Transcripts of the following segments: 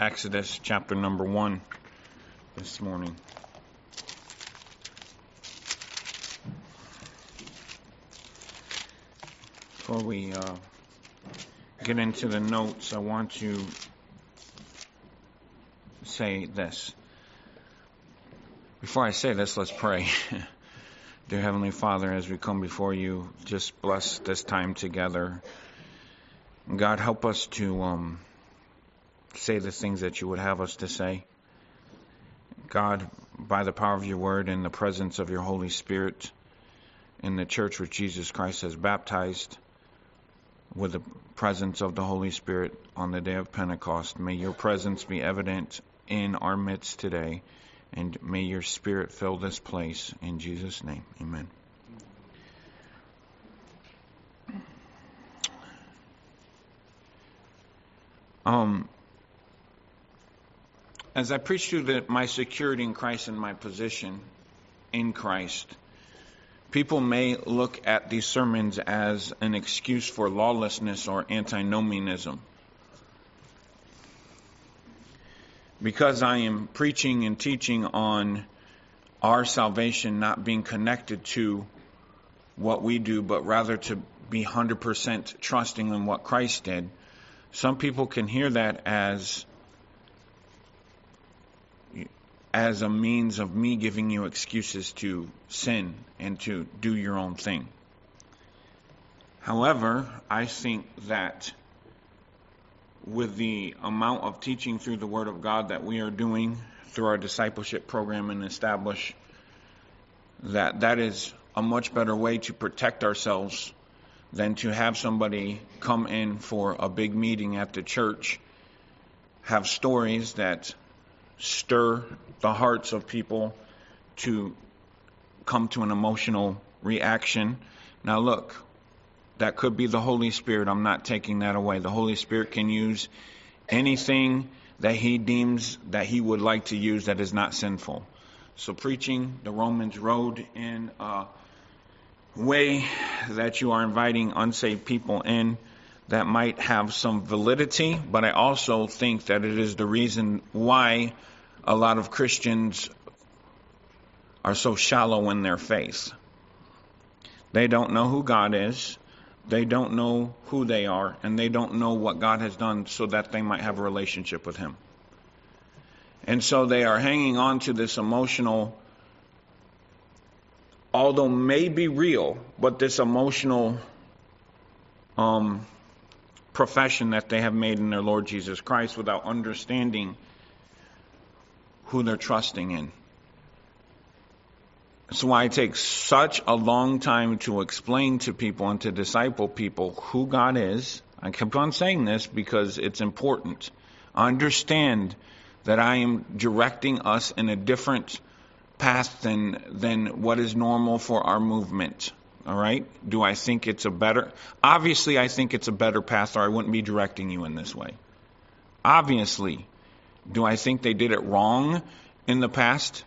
Exodus chapter number 1 this morning. Before we get into the notes, I want to say this. Before I say this, let's pray. Dear Heavenly Father, as we come before you, just bless this time together. God, help us to say the things that you would have us to say. God, by the power of your word and the presence of your Holy Spirit in the church which Jesus Christ has baptized with the presence of the Holy Spirit on the day of Pentecost, may your presence be evident in our midst today, and may your Spirit fill this place. In Jesus' name, amen. As I preach through my security in Christ and my position in Christ, people may look at these sermons as an excuse for lawlessness or antinomianism. Because I am preaching and teaching on our salvation not being connected to what we do, but rather to be 100% trusting in what Christ did, some people can hear that as a means of me giving you excuses to sin and to do your own thing. However, I think that with the amount of teaching through the Word of God that we are doing through our discipleship program and establish, that is a much better way to protect ourselves than to have somebody come in for a big meeting at the church, have stories that stir the hearts of people to come to an emotional reaction. Now look, that could be the Holy Spirit. I'm not taking that away. The Holy Spirit can use anything that he deems that he would like to use that is not sinful. So preaching the Romans road in a way that you are inviting unsaved people in, that might have some validity, but I also think that it is the reason why a lot of Christians are so shallow in their faith. They don't know who God is, they don't know who they are, and they don't know what God has done so that they might have a relationship with Him. And so they are hanging on to this emotional, although may be real, but this emotional profession that they have made in their Lord Jesus Christ without understanding who they're trusting in. That's why it takes such a long time to explain to people and to disciple people who God is. I kept on saying this because it's important. Understand that I am directing us in a different path than what is normal for our movement. All right? Do I think it's a better? Obviously, I think it's a better path, or I wouldn't be directing you in this way. Obviously. Do I think they did it wrong in the past?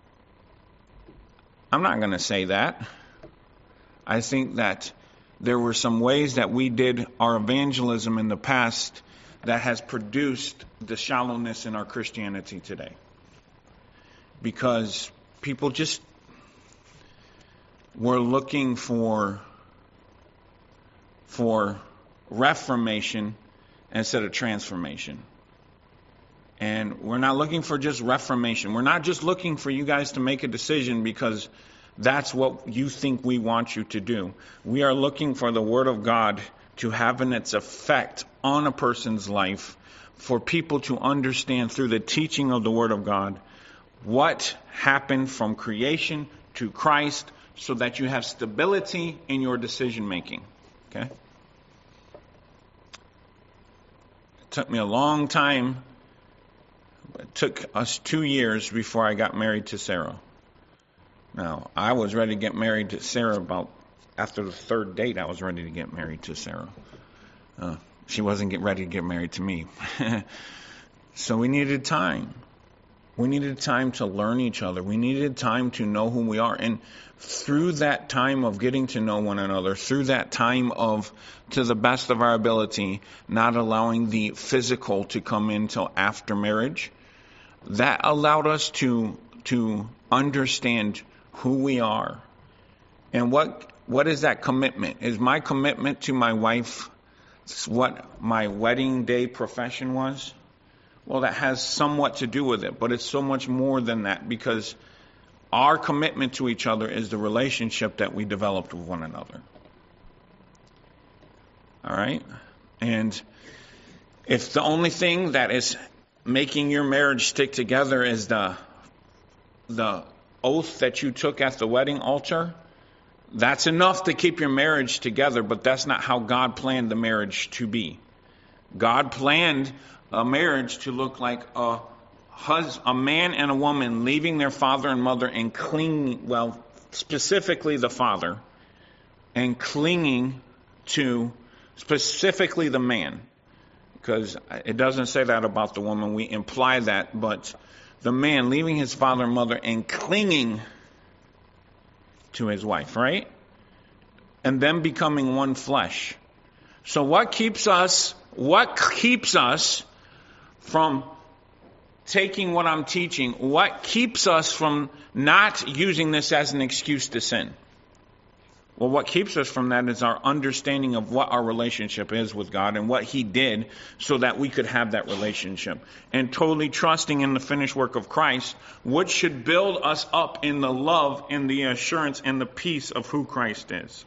I'm not going to say that. I think that there were some ways that we did our evangelism in the past that has produced the shallowness in our Christianity today. Because people just were looking for reformation instead of transformation. And we're not looking for just reformation. We're not just looking for you guys to make a decision because that's what you think we want you to do. We are looking for the Word of God to have its effect on a person's life, for people to understand through the teaching of the Word of God what happened from creation to Christ, so that you have stability in your decision making. Okay? It took me a long time. It took us 2 years before I got married to Sarah. Now, I was ready to get married to Sarah about after the third date. I was ready to get married to Sarah. She wasn't ready to get married to me. So we needed time. We needed time to learn each other. We needed time to know who we are. And through that time of getting to know one another, through that time of, to the best of our ability, not allowing the physical to come in till after marriage, that allowed us to understand who we are. And what is that commitment? Is my commitment to my wife what my wedding day profession was? Well, that has somewhat to do with it, but it's so much more than that, because our commitment to each other is the relationship that we developed with one another. All right? And if the only thing that is making your marriage stick together is the oath that you took at the wedding altar, that's enough to keep your marriage together, but that's not how God planned the marriage to be. God planned a marriage to look like a man and a woman leaving their father and mother and clinging, well, specifically the father, and clinging to specifically the man. Because it doesn't say that about the woman. We imply that, but the man leaving his father and mother and clinging to his wife, right? And then becoming one flesh. So what keeps us from taking what I'm teaching? What keeps us from not using this as an excuse to sin? Well, what keeps us from that is our understanding of what our relationship is with God and what He did so that we could have that relationship. And totally trusting in the finished work of Christ, which should build us up in the love and the assurance and the peace of who Christ is.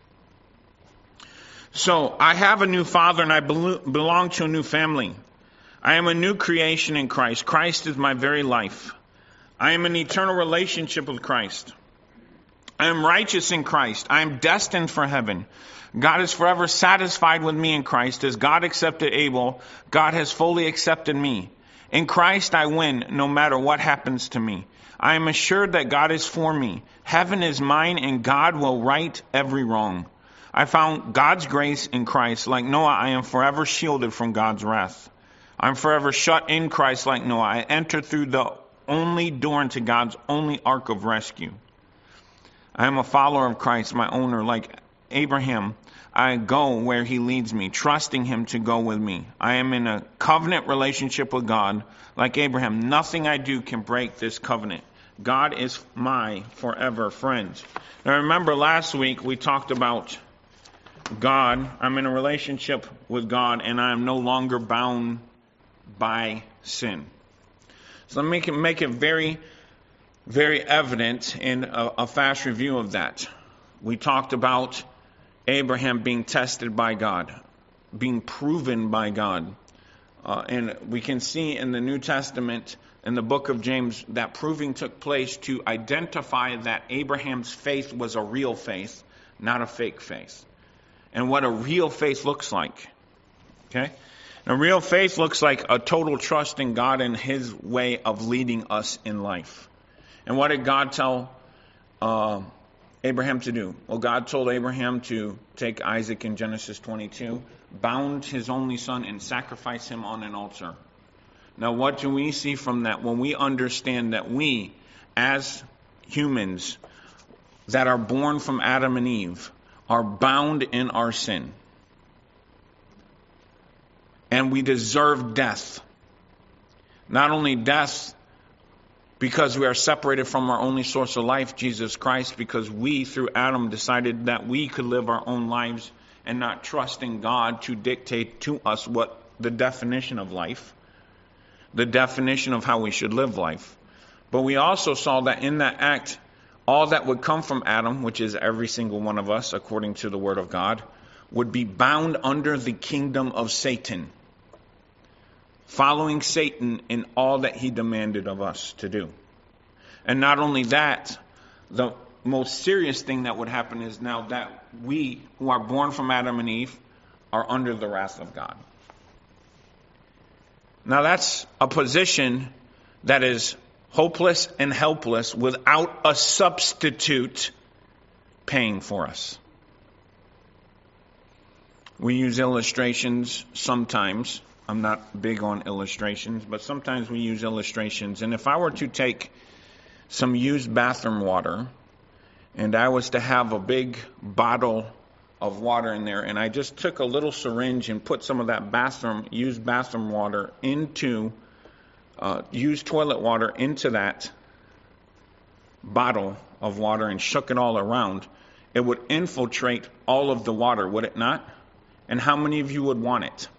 So, I have a new father and I belong to a new family. I am a new creation in Christ. Christ is my very life. I am in eternal relationship with Christ. I am righteous in Christ. I am destined for heaven. God is forever satisfied with me in Christ. As God accepted Abel, God has fully accepted me. In Christ I win no matter what happens to me. I am assured that God is for me. Heaven is mine and God will right every wrong. I found God's grace in Christ. Like Noah, I am forever shielded from God's wrath. I'm forever shut in Christ like Noah. I enter through the only door into God's only ark of rescue. I am a follower of Christ, my owner. Like Abraham, I go where He leads me, trusting Him to go with me. I am in a covenant relationship with God. Like Abraham, nothing I do can break this covenant. God is my forever friend. Now remember, last week we talked about God. I'm in a relationship with God and I am no longer bound by sin. So let me make it very, very evident in a fast review of that. We talked about Abraham being tested by God, being proven by God. And we can see in the New Testament, in the book of James, that proving took place to identify that Abraham's faith was a real faith, not a fake faith. And what a real faith looks like. Okay? A real faith looks like a total trust in God and His way of leading us in life. And what did God tell Abraham to do? Well, God told Abraham to take Isaac in Genesis 22, bound his only son, and sacrifice him on an altar. Now, what do we see from that? When we understand that we, as humans that are born from Adam and Eve, are bound in our sin. And we deserve death. Not only death because we are separated from our only source of life, Jesus Christ, because we, through Adam, decided that we could live our own lives and not trust in God to dictate to us what the definition of life, the definition of how we should live life. But we also saw that in that act, all that would come from Adam, which is every single one of us, according to the Word of God, would be bound under the kingdom of Satan, following Satan in all that he demanded of us to do. And not only that, the most serious thing that would happen is now that we, who are born from Adam and Eve, are under the wrath of God. Now that's a position that is hopeless and helpless without a substitute paying for us. We use illustrations sometimes I'm not big on illustrations, but sometimes we use illustrations. And if I were to take some used bathroom water, and I was to have a big bottle of water in there, and I just took a little syringe and put some of that used bathroom water into, used toilet water into that bottle of water and shook it all around, it would infiltrate all of the water, would it not? And how many of you would want it?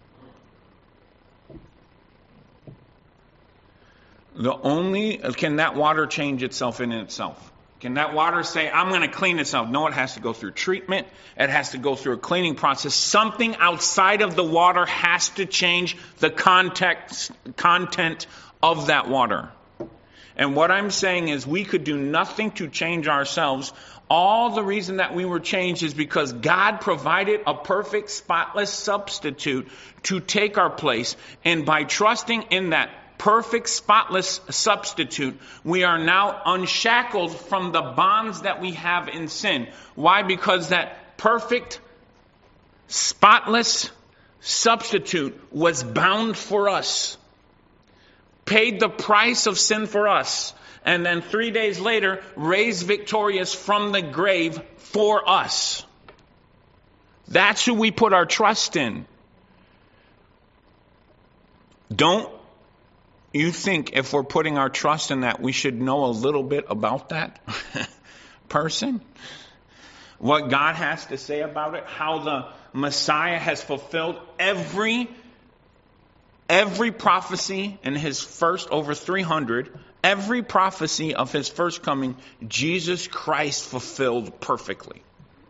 Can that water change itself in itself? Can that water say, I'm going to clean itself? No, it has to go through treatment. It has to go through a cleaning process. Something outside of the water has to change the content of that water. And what I'm saying is we could do nothing to change ourselves. All the reason that we were changed is because God provided a perfect, spotless substitute to take our place. And by trusting in that perfect, spotless substitute, we are now unshackled from the bonds that we have in sin. Why? Because that perfect, spotless substitute was bound for us, paid the price of sin for us, and then 3 days later raised victorious from the grave for us. That's who we put our trust in. Don't you think if we're putting our trust in that, we should know a little bit about that person? What God has to say about it? How the Messiah has fulfilled every prophecy in his first, over 300, every prophecy of his first coming, Jesus Christ fulfilled perfectly.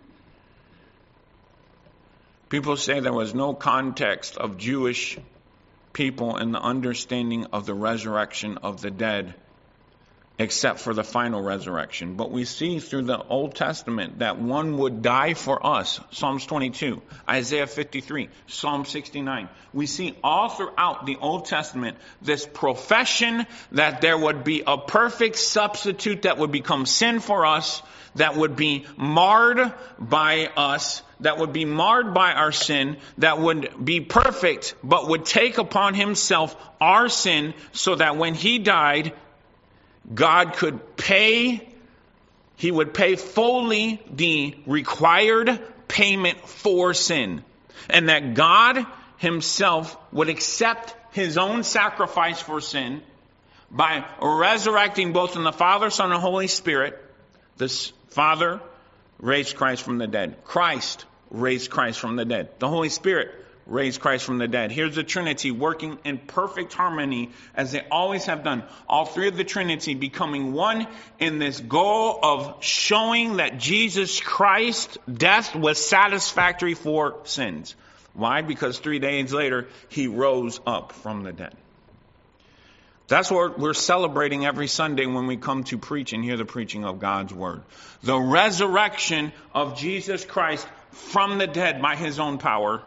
People say there was no context of Jewish people in the understanding of the resurrection of the dead except for the final resurrection. But we see through the Old Testament that one would die for us. Psalms 22, Isaiah 53, Psalm 69. We see all throughout the Old Testament this profession that there would be a perfect substitute that would become sin for us, that would be marred by us, that would be marred by our sin, that would be perfect, but would take upon himself our sin so that when he died, God could pay, he would pay fully the required payment for sin. And that God himself would accept his own sacrifice for sin by resurrecting both in the Father, Son, and Holy Spirit. The Father raised Christ from the dead. Christ raised Christ from the dead. The Holy Spirit raised Christ from the dead. Here's the Trinity working in perfect harmony as they always have done. All three of the Trinity becoming one in this goal of showing that Jesus Christ's death was satisfactory for sins. Why? Because 3 days later, he rose up from the dead. That's what we're celebrating every Sunday when we come to preach and hear the preaching of God's Word. The resurrection of Jesus Christ from the dead by his own power.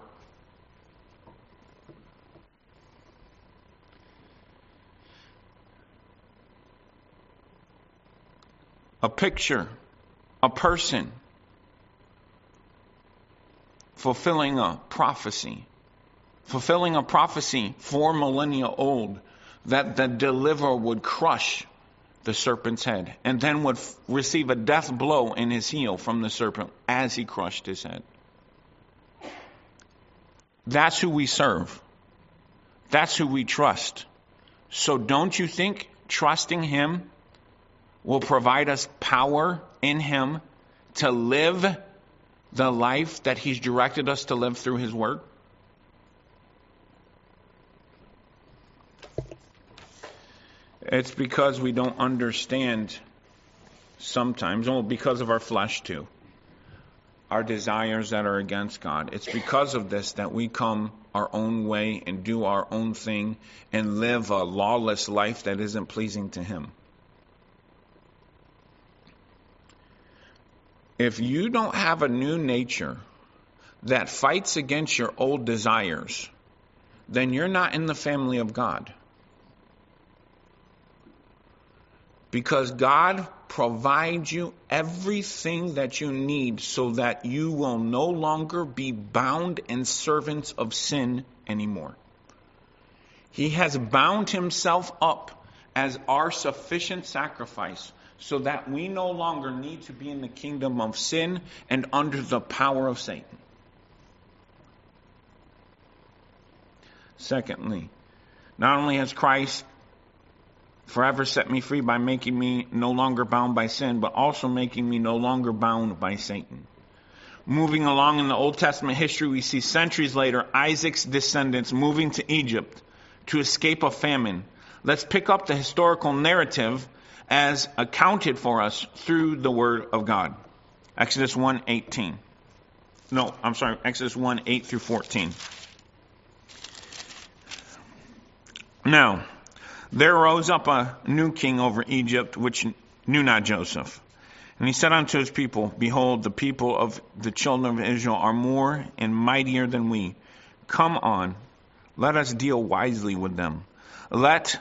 A picture, a person, fulfilling a prophecy 4 millennia old, that the deliverer would crush the serpent's head and then would receive a death blow in his heel from the serpent as he crushed his head. That's who we serve. That's who we trust. So don't you think trusting him will provide us power in him to live the life that he's directed us to live through his word? It's because we don't understand sometimes, because of our flesh too, our desires that are against God. It's because of this that we come our own way and do our own thing and live a lawless life that isn't pleasing to him. If you don't have a new nature that fights against your old desires, then you're not in the family of God. Because God provides you everything that you need so that you will no longer be bound and servants of sin anymore. He has bound himself up as our sufficient sacrifice so that we no longer need to be in the kingdom of sin and under the power of Satan. Secondly, not only has Christ forever set me free by making me no longer bound by sin, but also making me no longer bound by Satan. Moving along in the Old Testament history, we see centuries later Isaac's descendants moving to Egypt to escape a famine. Let's pick up the historical narrative as accounted for us through the Word of God. Exodus 1:8 through 14. Now, there rose up a new king over Egypt, which knew not Joseph. And he said unto his people, Behold, the people of the children of Israel are more and mightier than we. Come on, let us deal wisely with them, lest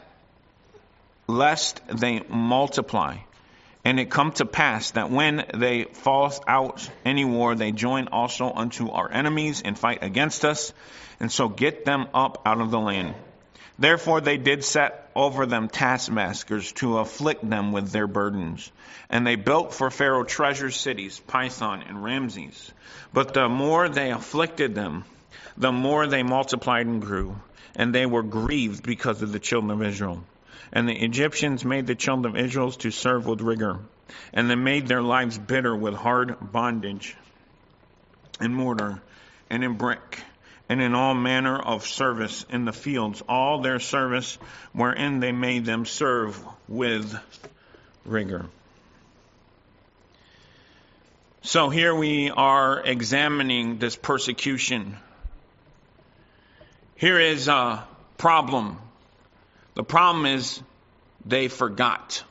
they multiply. And it come to pass that when they fall out any war, they join also unto our enemies and fight against us, and so get them up out of the land. Therefore they did set over them taskmasters to afflict them with their burdens. And they built for Pharaoh treasure cities, Pithom and Ramses. But the more they afflicted them, the more they multiplied and grew. And they were grieved because of the children of Israel. And the Egyptians made the children of Israel to serve with rigor. And they made their lives bitter with hard bondage, in mortar and in brick, and in all manner of service in the fields, all their service wherein they made them serve with rigor. So here we are examining this persecution. Here is a problem. The problem is they forgot.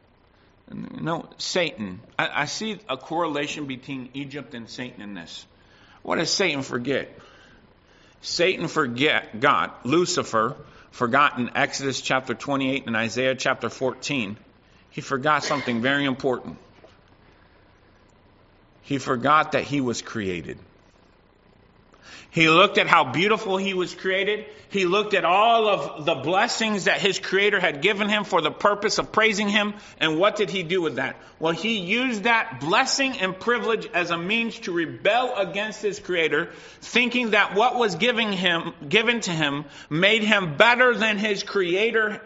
Satan. I see a correlation between Egypt and Satan in this. What does Satan forget? Satan forgot, Lucifer forgot in Exodus chapter 28 and Isaiah chapter 14. He forgot something very important. He forgot that he was created. He looked at how beautiful he was created. He looked at all of the blessings that his Creator had given him for the purpose of praising him. And what did he do with that? Well, he used that blessing and privilege as a means to rebel against his Creator, thinking that what was given to him made him better than his Creator.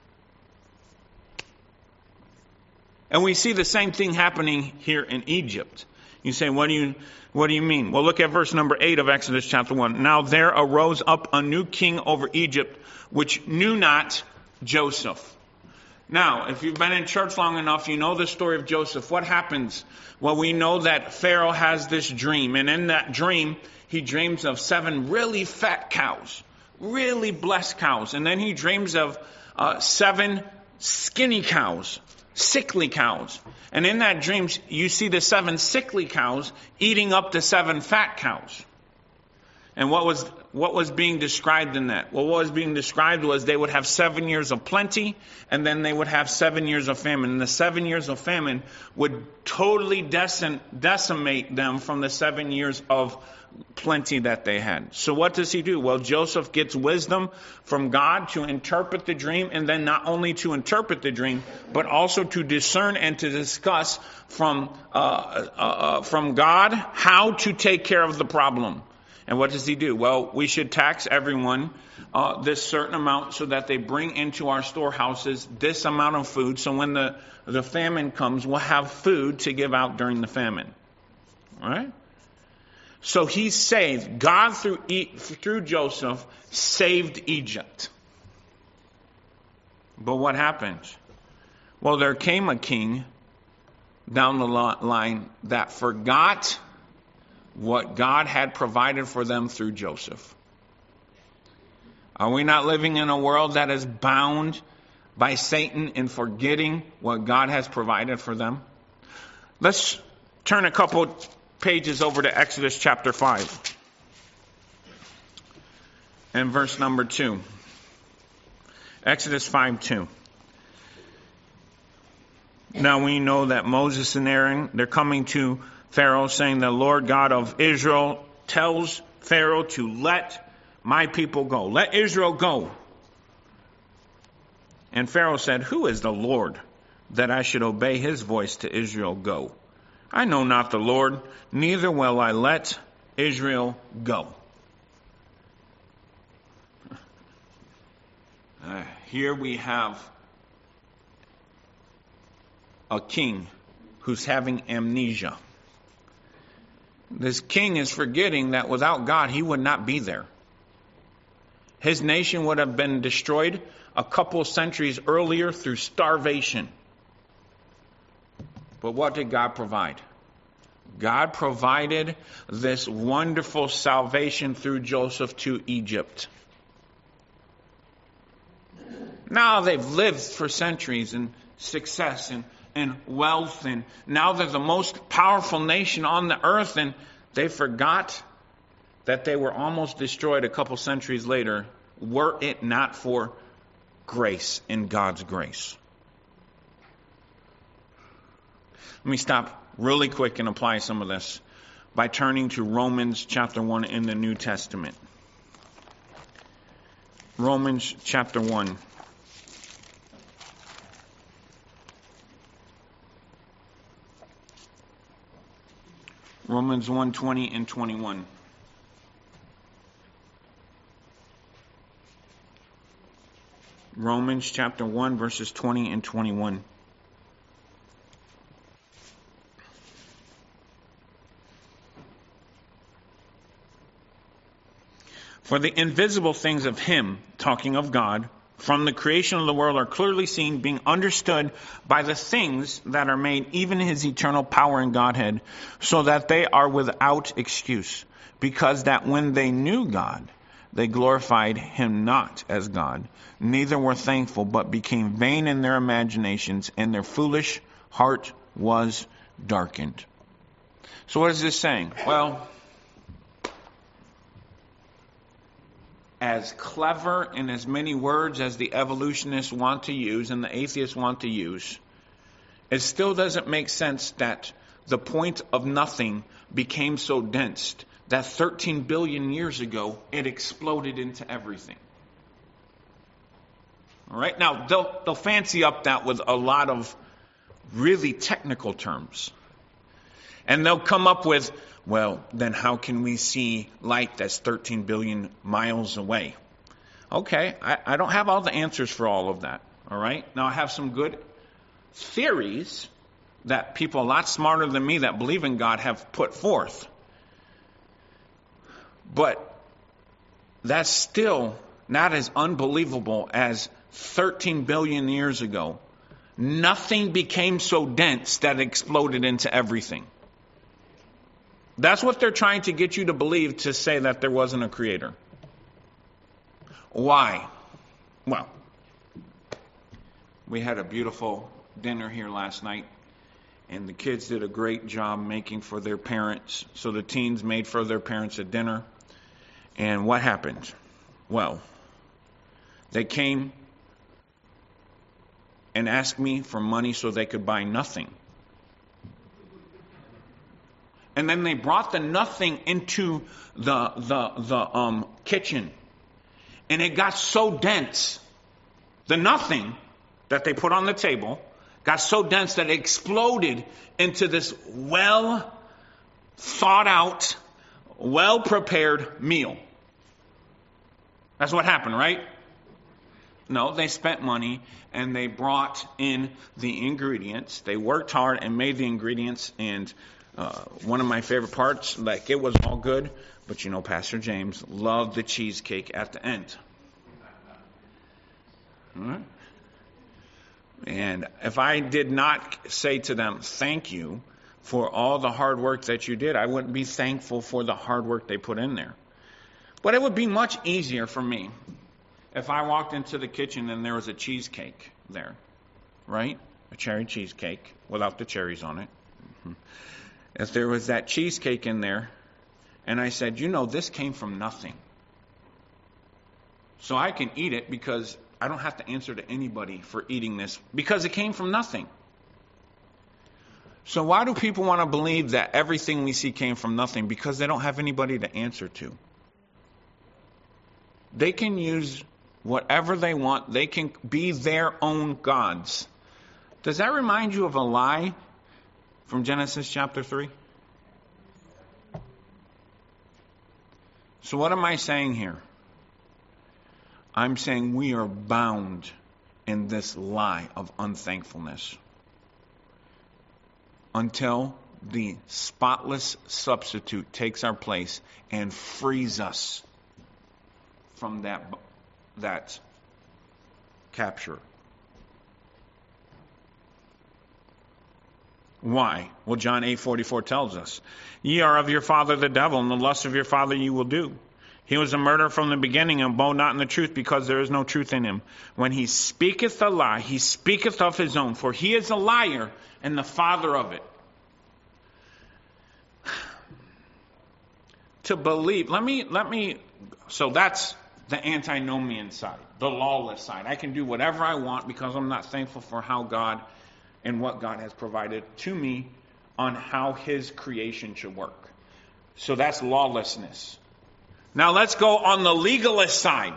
And we see the same thing happening here in Egypt. You say, what do you mean? Well, look at verse number 8 of Exodus chapter 1. Now there arose up a new king over Egypt, which knew not Joseph. Now, if you've been in church long enough, you know the story of Joseph. What happens? Well, we know that Pharaoh has this dream. And in that dream, he dreams of 7 really fat cows, really blessed cows. And then he dreams of 7 skinny cows, sickly cows. And in that dream, you see the 7 sickly cows eating up the 7 fat cows. And what was being described in that? Well, what was being described was they would have 7 years of plenty, and then they would have 7 years of famine. And the 7 years of famine would totally decimate them from the 7 years of plenty that they had. So what does he do? Well, Joseph gets wisdom from God to interpret the dream, and then not only to interpret the dream, but also to discern and to discuss from God how to take care of the problem. And what does he do? Well, we should tax everyone this certain amount so that they bring into our storehouses this amount of food. So when the famine comes, we'll have food to give out during the famine. All right? So he saved, God through Joseph saved Egypt. But what happened? Well, there came a king down the line that forgot what God had provided for them through Joseph. Are we not living in a world that is bound by Satan in forgetting what God has provided for them? Let's turn a couple pages over to Exodus chapter 5 and verse number 2. Exodus 5:2. Now we know that Moses and Aaron, they're coming to Pharaoh saying, the Lord God of Israel tells Pharaoh to let my people go. Let Israel go. And Pharaoh said, "Who is the Lord, that I should obey his voice to Israel go? I know not the Lord, neither will I let Israel go." Here we have a king who's having amnesia. This king is forgetting that without God, he would not be there. His nation would have been destroyed a couple centuries earlier through starvation. But what did God provide? God provided this wonderful salvation through Joseph to Egypt. Now they've lived for centuries in success and wealth, and now they're the most powerful nation on the earth, and they forgot that they were almost destroyed a couple centuries later, were it not for grace and God's grace. Let me stop really quick and apply some of this by turning to Romans chapter 1 in the New Testament. Romans chapter 1. Romans 1:20 and 21. Romans chapter 1 verses 20 and 21. For the invisible things of him, talking of God, from the creation of the world are clearly seen, being understood by the things that are made, even his eternal power and Godhead, so that they are without excuse. Because that when they knew God, they glorified him not as God, neither were thankful, but became vain in their imaginations, and their foolish heart was darkened. So what is this saying? Well, as clever and as many words as the evolutionists want to use and the atheists want to use, it still doesn't make sense that the point of nothing became so dense that 13 billion years ago it exploded into everything. All right, now they'll fancy up that with a lot of really technical terms. And they'll come up with, well, then how can we see light that's 13 billion miles away? Okay, I don't have all the answers for all of that, all right? Now, I have some good theories that people a lot smarter than me that believe in God have put forth. But that's still not as unbelievable as 13 billion years ago. Nothing became so dense that it exploded into everything. That's what they're trying to get you to believe, to say that there wasn't a creator. Why? Well, we had a beautiful dinner here last night, and the kids did a great job making for their parents. So the teens made for their parents a dinner. And what happened? Well, they came and asked me for money so they could buy nothing. And then they brought the nothing into the kitchen. And it got so dense. The nothing that they put on the table got so dense that it exploded into this well thought out, well prepared meal. That's what happened, right? No, they spent money and they brought in the ingredients. They worked hard and made the ingredients, and one of my favorite parts, like, it was all good, but you know, Pastor James loved the cheesecake at the end. All right? And if I did not say to them, thank you for all the hard work that you did, I wouldn't be thankful for the hard work they put in there. But it would be much easier for me if I walked into the kitchen and there was a cheesecake there, right? A cherry cheesecake without the cherries on it. Mm-hmm. If there was that cheesecake in there, and I said, you know, this came from nothing. So I can eat it because I don't have to answer to anybody for eating this, because it came from nothing. So why do people want to believe that everything we see came from nothing? Because they don't have anybody to answer to. They can use whatever they want. They can be their own gods. Does that remind you of a lie from Genesis chapter 3? So what am I saying here? I'm saying we are bound in this lie of unthankfulness until the spotless substitute takes our place and frees us from that capture. Why? Well, John 8:44 tells us, "Ye are of your father the devil, and the lust of your father you will do. He was a murderer from the beginning, and abode not in the truth, because there is no truth in him. When he speaketh a lie, he speaketh of his own, for he is a liar and the father of it." To believe, so that's the antinomian side, the lawless side. I can do whatever I want because I'm not thankful for how God and what God has provided to me on how his creation should work. So that's lawlessness. Now let's go on the legalist side.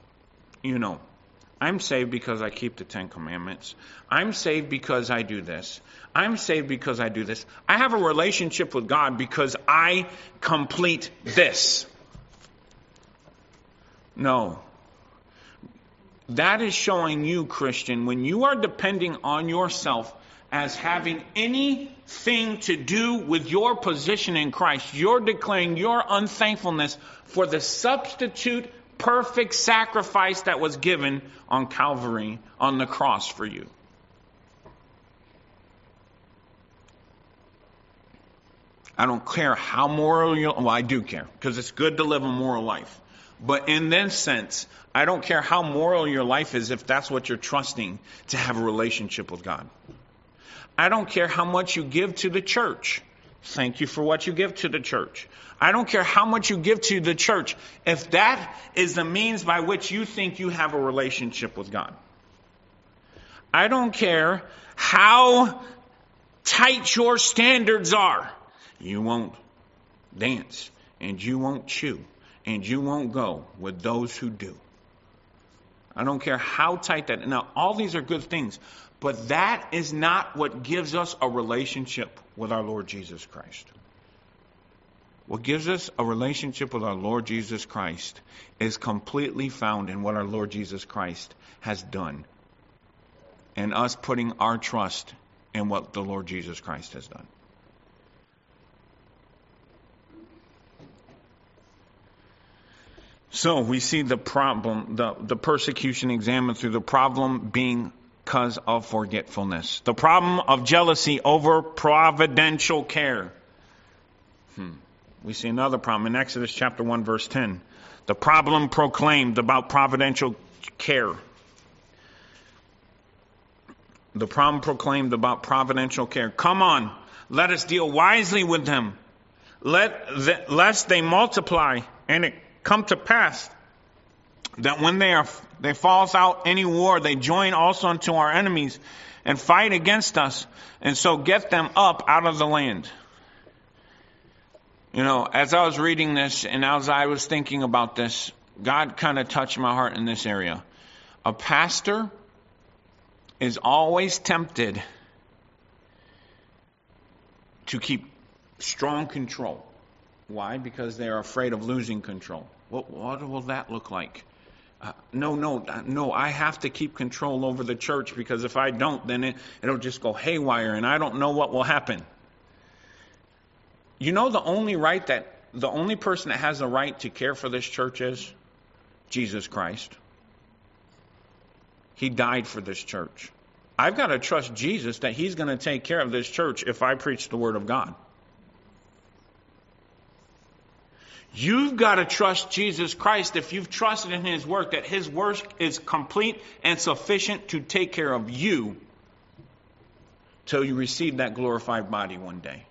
I'm saved because I keep the 10 Commandments. I'm saved because I do this. I'm saved because I do this. I have a relationship with God because I complete this. No. That is showing you, Christian, when you are depending on yourself as having anything to do with your position in Christ, you're declaring your unthankfulness for the substitute perfect sacrifice that was given on Calvary, on the cross for you. I don't care how moral I do care, because it's good to live a moral life. But in this sense, I don't care how moral your life is if that's what you're trusting to have a relationship with God. I don't care how much you give to the church. Thank you for what you give to the church. I don't care how much you give to the church if that is the means by which you think you have a relationship with God. I don't care how tight your standards are. You won't dance, and you won't chew, and you won't go with those who do. I don't care how tight that. Now, all these are good things, but that is not what gives us a relationship with our Lord Jesus Christ. What gives us a relationship with our Lord Jesus Christ is completely found in what our Lord Jesus Christ has done, and us putting our trust in what the Lord Jesus Christ has done. So we see the problem, the persecution examined through the problem being because of forgetfulness. The problem of jealousy over providential care. We see another problem in Exodus chapter 1, verse 10. The problem proclaimed about providential care. The problem proclaimed about providential care. Come on, let us deal wisely with them, lest they multiply, and it come to pass that when they falls out any war, they join also unto our enemies and fight against us, and so get them up out of the land. As I was reading this and as I was thinking about this, God kind of touched my heart in this area. A pastor is always tempted to keep strong control. Why? Because they're afraid of losing control. What will that look like? No, I have to keep control over the church, because if I don't, then it'll just go haywire and I don't know what will happen. The only person that has the right to care for this church is Jesus Christ. He died for this church. I've got to trust Jesus that he's going to take care of this church if I preach the word of God. You've got to trust Jesus Christ if you've trusted in his work, that his work is complete and sufficient to take care of you till you receive that glorified body one day.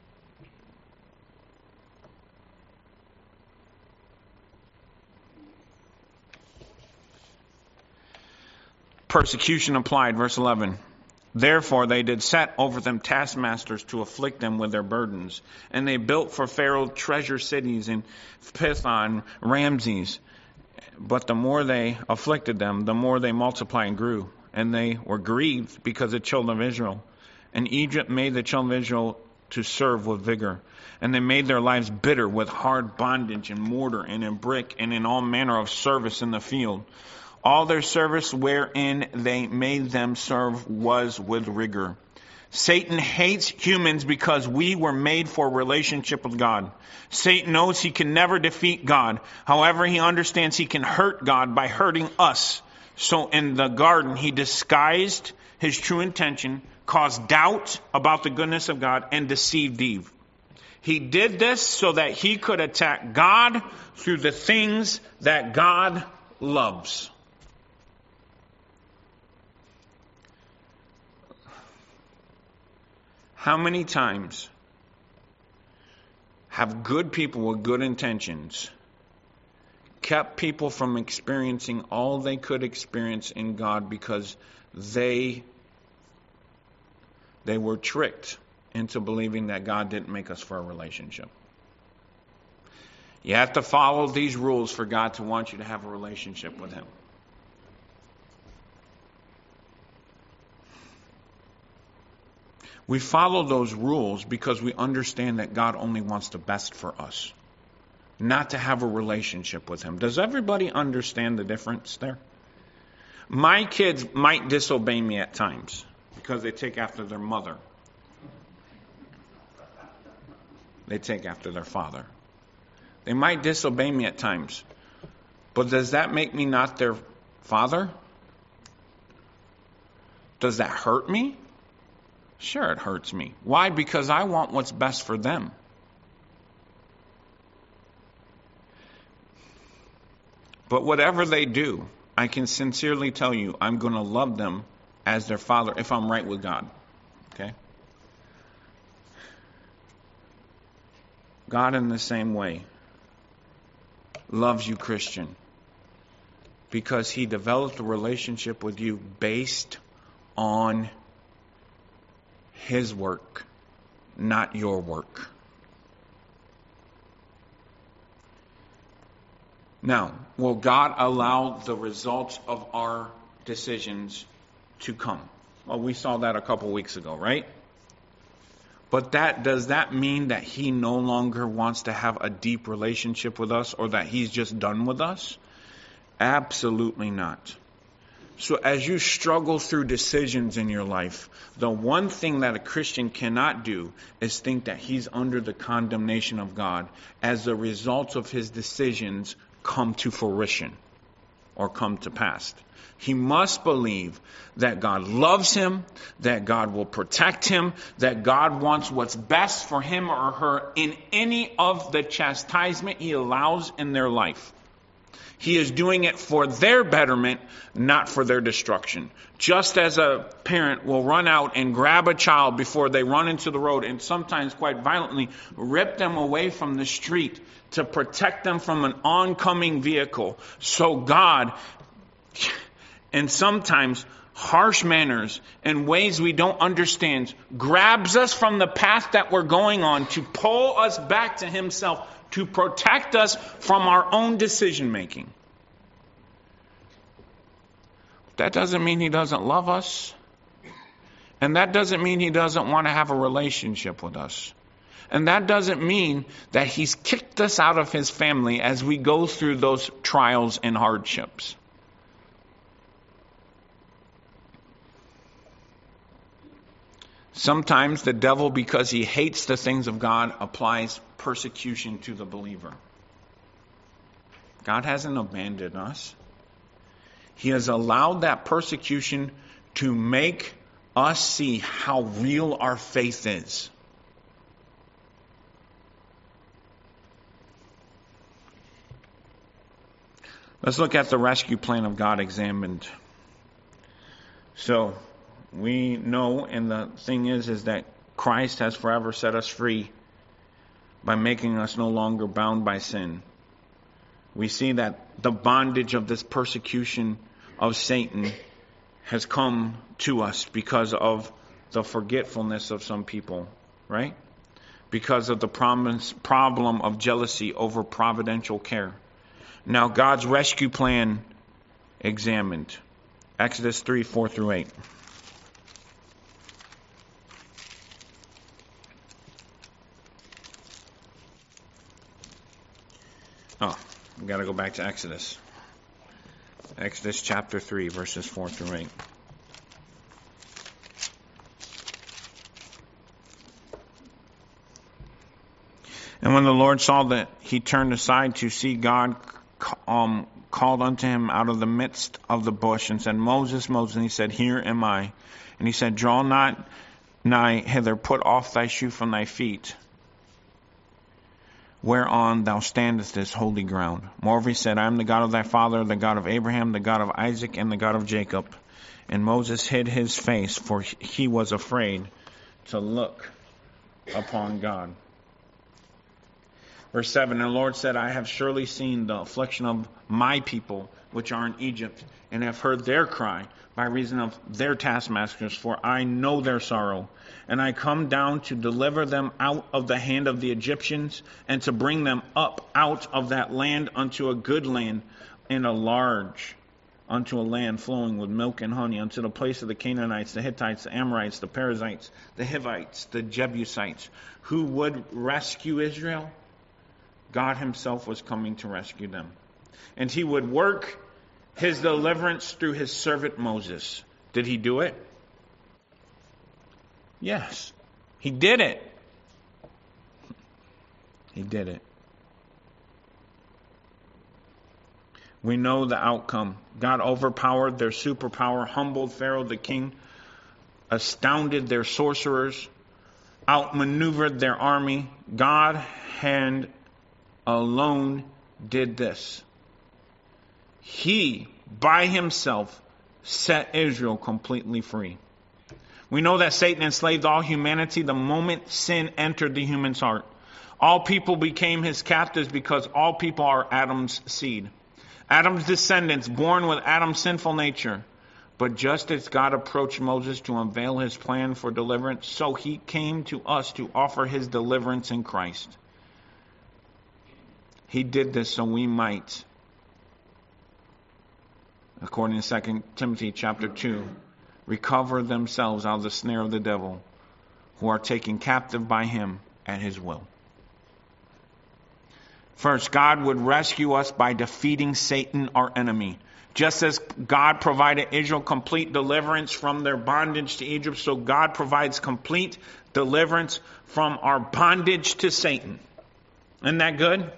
Persecution applied, verse 11. Therefore they did set over them taskmasters to afflict them with their burdens. And they built for Pharaoh treasure cities in Pithom, Ramses. But the more they afflicted them, the more they multiplied and grew. And they were grieved because of the children of Israel. And Egypt made the children of Israel to serve with vigor. And they made their lives bitter with hard bondage in mortar and in brick and in all manner of service in the field. All their service wherein they made them serve was with rigor. Satan hates humans because we were made for a relationship with God. Satan knows he can never defeat God. However, he understands he can hurt God by hurting us. So in the garden, he disguised his true intention, caused doubt about the goodness of God, and deceived Eve. He did this so that he could attack God through the things that God loves. How many times have good people with good intentions kept people from experiencing all they could experience in God because they were tricked into believing that God didn't make us for a relationship? You have to follow these rules for God to want you to have a relationship with Him. We follow those rules because we understand that God only wants the best for us, not to have a relationship with Him. Does everybody understand the difference there? My kids might disobey me at times because they take after their mother. They take after their father. They might disobey me at times, but does that make me not their father? Does that hurt me? Sure, it hurts me. Why? Because I want what's best for them. But whatever they do, I can sincerely tell you, I'm going to love them as their father if I'm right with God. Okay? God, in the same way, loves you, Christian, because He developed a relationship with you based on His work, not your work. Now, will God allow the results of our decisions to come? Well, we saw that a couple weeks ago, right? But does that mean that He no longer wants to have a deep relationship with us, or that He's just done with us? Absolutely not. So as you struggle through decisions in your life, the one thing that a Christian cannot do is think that he's under the condemnation of God as the results of his decisions come to fruition or come to pass. He must believe that God loves him, that God will protect him, that God wants what's best for him or her in any of the chastisement He allows in their life. He is doing it for their betterment, not for their destruction. Just as a parent will run out and grab a child before they run into the road and sometimes quite violently rip them away from the street to protect them from an oncoming vehicle. So God, in sometimes harsh manners and ways we don't understand, grabs us from the path that we're going on to pull us back to Himself, to protect us from our own decision making. That doesn't mean He doesn't love us. And that doesn't mean He doesn't want to have a relationship with us. And that doesn't mean that He's kicked us out of His family as we go through those trials and hardships. Sometimes the devil, because he hates the things of God, applies persecution to the believer. God hasn't abandoned us. He has allowed that persecution to make us see how real our faith is. Let's look at the rescue plan of God examined. So, we know, and the thing is that Christ has forever set us free by making us no longer bound by sin. We see that the bondage of this persecution of Satan has come to us because of the forgetfulness of some people, right? Because of the problem of jealousy over providential care. Now God's rescue plan examined. Exodus 3, 4 through 8. Oh, we got to go back to Exodus. Exodus chapter 3, verses 4 through 8. And when the Lord saw that he turned aside to see, God called unto him out of the midst of the bush and said, Moses, Moses. And he said, Here am I. And he said, Draw not nigh hither, put off thy shoe from thy feet, whereon thou standest is holy ground. Moreover he said, I am the God of thy father, the God of Abraham, the God of Isaac, and the God of Jacob. And Moses hid his face, for he was afraid to look upon God. Verse 7, And the Lord said, I have surely seen the affliction of my people, which are in Egypt, and have heard their cry by reason of their taskmasters, for I know their sorrow. And I come down to deliver them out of the hand of the Egyptians, and to bring them up out of that land unto a good land, and a large, unto a land flowing with milk and honey, unto the place of the Canaanites, the Hittites, the Amorites, the Perizzites, the Hivites, the Jebusites, who would rescue Israel. God himself was coming to rescue them. And he would work his deliverance through his servant Moses. Did he do it? Yes. He did it. He did it. We know the outcome. God overpowered their superpower, humbled Pharaoh the king, astounded their sorcerers, outmaneuvered their army. God alone did this. He, by himself, set Israel completely free. We know that Satan enslaved all humanity the moment sin entered the human's heart. All people became his captives because all people are Adam's seed. Adam's descendants, born with Adam's sinful nature. But just as God approached Moses to unveil his plan for deliverance, so he came to us to offer his deliverance in Christ. He did this so we might, according to 2 Timothy chapter 2, recover themselves out of the snare of the devil, who are taken captive by him at his will. First, God would rescue us by defeating Satan, our enemy. Just as God provided Israel complete deliverance from their bondage to Egypt, so God provides complete deliverance from our bondage to Satan. Isn't that good?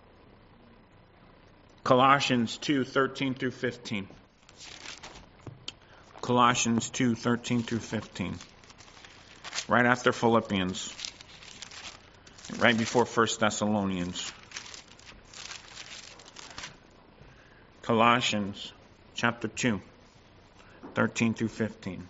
Colossians 2:13 through 15. Colossians 2:13 through 15. Right after Philippians. Right before 1 Thessalonians. Colossians chapter 2, 13 through 15.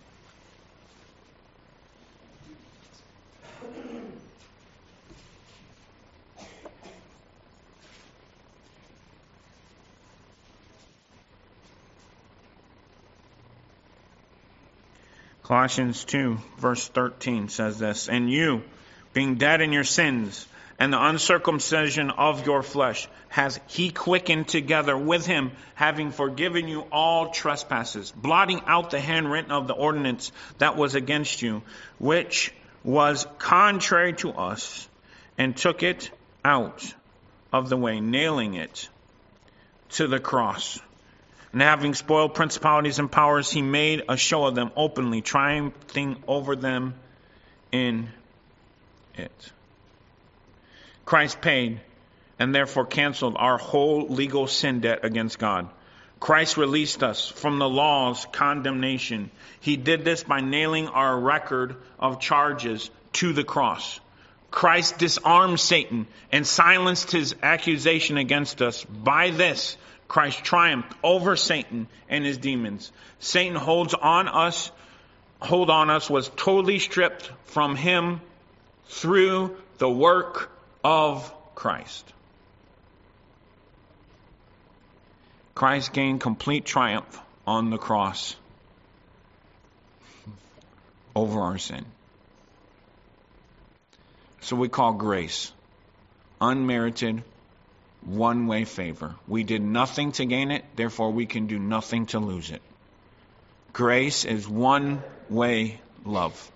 Colossians 2, verse 13 says this, And you, being dead in your sins, and the uncircumcision of your flesh, has he quickened together with him, having forgiven you all trespasses, blotting out the handwritten of the ordinance that was against you, which was contrary to us, and took it out of the way, nailing it to the cross. And having spoiled principalities and powers, he made a show of them openly, triumphing over them in it. Christ paid and therefore canceled our whole legal sin debt against God. Christ released us from the law's condemnation. He did this by nailing our record of charges to the cross. Christ disarmed Satan and silenced his accusation against us. By this, Christ triumphed over Satan and his demons. Satan hold on us was totally stripped from him through the work of Christ. Christ gained complete triumph on the cross over our sin. So we call grace unmerited, one-way favor. We did nothing to gain it, therefore we can do nothing to lose it. Grace is one-way love.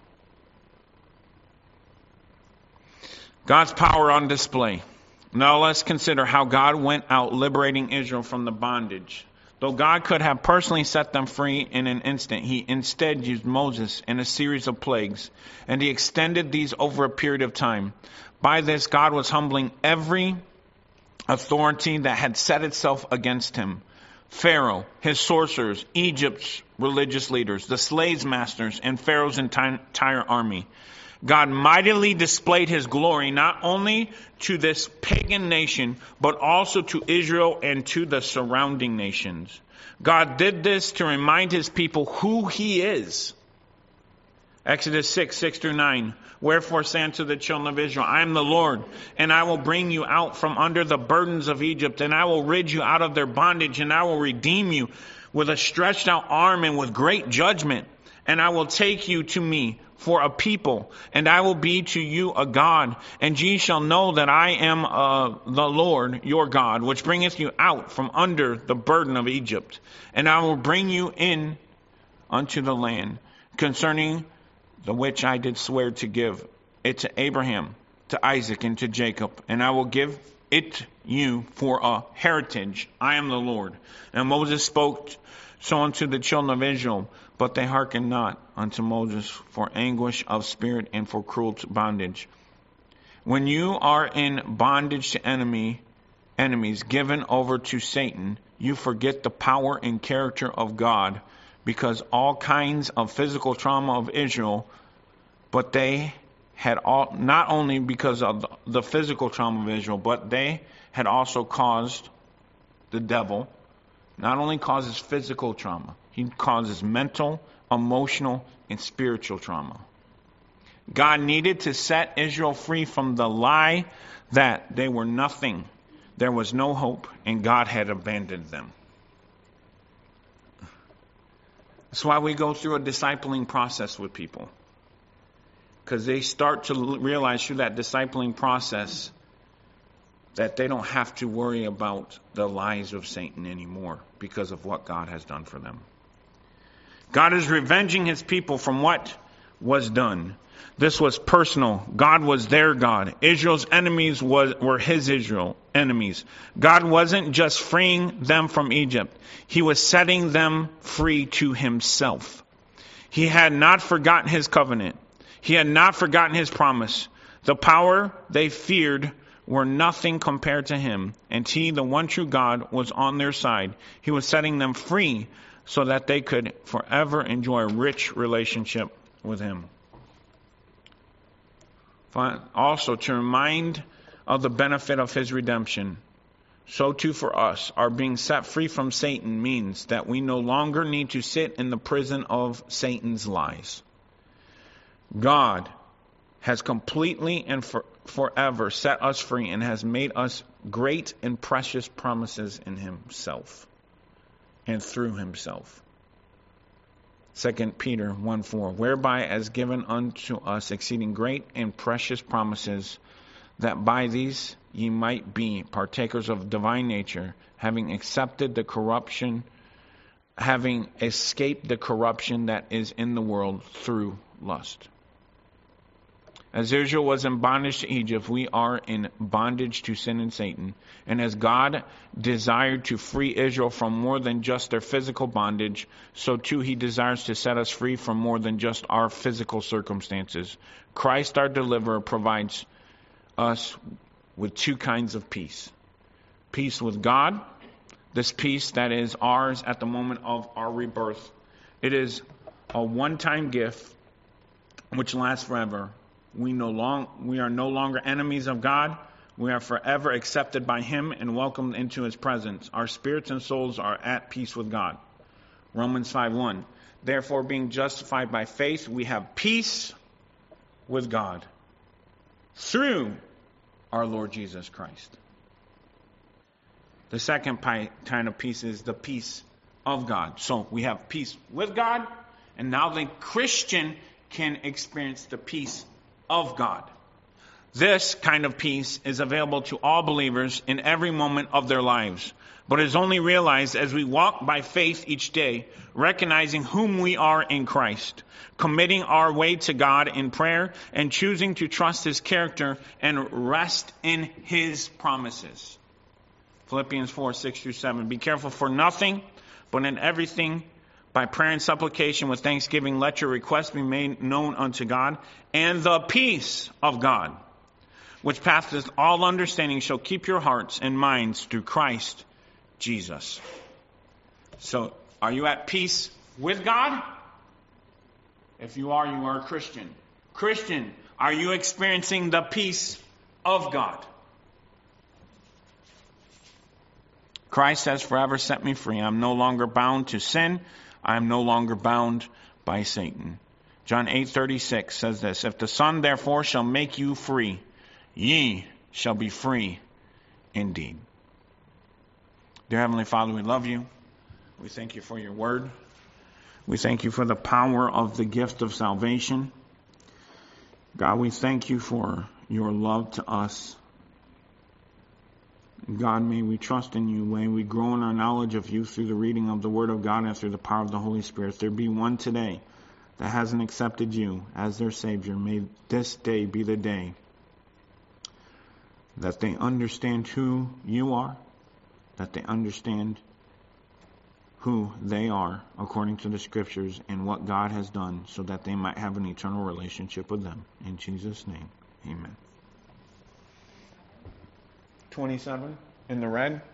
God's power on display. Now let's consider how God went out liberating Israel from the bondage. Though God could have personally set them free in an instant, he instead used Moses in a series of plagues, and he extended these over a period of time. By this, God was humbling every authority that had set itself against him. Pharaoh, his sorcerers, Egypt's religious leaders, the slave masters, and Pharaoh's entire army. God mightily displayed his glory not only to this pagan nation, but also to Israel and to the surrounding nations. God did this to remind his people who he is. Exodus 6:6-9. Wherefore say unto the children of Israel, I am the Lord, and I will bring you out from under the burdens of Egypt, and I will rid you out of their bondage, and I will redeem you with a stretched out arm and with great judgment. And I will take you to me for a people, and I will be to you a God, and ye shall know that I am the Lord your God, which bringeth you out from under the burden of Egypt. And I will bring you in unto the land, concerning the which I did swear to give it to Abraham, to Isaac, and to Jacob, and I will give it you for a heritage. I am the Lord. And Moses spoke so unto the children of Israel, but they hearkened not unto Moses for anguish of spirit and for cruel bondage. When you are in bondage to enemies given over to Satan, you forget the power and character of God, because all kinds of physical trauma of Israel, but they had all, not only because of the physical trauma of Israel, but they had also caused the devil, not only causes physical trauma, he causes mental, emotional, and spiritual trauma. God needed to set Israel free from the lie that they were nothing, there was no hope, and God had abandoned them. That's why we go through a discipling process with people. Because they start to realize through that discipling process that they don't have to worry about the lies of Satan anymore because of what God has done for them. God is revenging his people from what was done. This was personal. God was their God. Israel's enemies were his Israel enemies. God wasn't just freeing them from Egypt. He was setting them free to himself. He had not forgotten his covenant. He had not forgotten his promise. The power they feared were nothing compared to him, and he, the one true God, was on their side. He was setting them free so that they could forever enjoy a rich relationship with him. Also, to remind of the benefit of his redemption, so too for us, our being set free from Satan means that we no longer need to sit in the prison of Satan's lies. God has completely and forever set us free and has made us great and precious promises in himself and through himself. 2 Peter 1:4, whereby as given unto us exceeding great and precious promises, that by these ye might be partakers of divine nature, having escaped the corruption that is in the world through lust. As Israel was in bondage to Egypt, we are in bondage to sin and Satan. And as God desired to free Israel from more than just their physical bondage, so too he desires to set us free from more than just our physical circumstances. Christ, our deliverer, provides us with two kinds of peace. Peace with God, this peace that is ours at the moment of our rebirth. It is a one-time gift which lasts forever. We are no longer enemies of God. We are forever accepted by him and welcomed into his presence. Our spirits and souls are at peace with God. Romans 5:1. Therefore, being justified by faith, we have peace with God through our Lord Jesus Christ. The second kind of peace is the peace of God. So we have peace with God, and now the Christian can experience the peace of God. This kind of peace is available to all believers in every moment of their lives, but is only realized as we walk by faith each day, recognizing whom we are in Christ, committing our way to God in prayer, and choosing to trust His character and rest in His promises. Philippians 4:6-7. Be careful for nothing, but in everything, by prayer and supplication with thanksgiving, let your requests be made known unto God, and the peace of God, which passeth all understanding, shall keep your hearts and minds through Christ Jesus. So, are you at peace with God? If you are a Christian. Christian, are you experiencing the peace of God? Christ has forever set me free. I'm no longer bound to sin. I am no longer bound by Satan. John 8:36 says this, if the Son therefore shall make you free, ye shall be free indeed. Dear Heavenly Father, we love you. We thank you for your word. We thank you for the power of the gift of salvation. God, we thank you for your love to us. God, may we trust in you. May we grow in our knowledge of you through the reading of the Word of God and through the power of the Holy Spirit. If there be one today that hasn't accepted you as their Savior, may this day be the day that they understand who you are, that they understand who they are according to the Scriptures and what God has done, so that they might have an eternal relationship with them. In Jesus' name, amen. 27 in the red.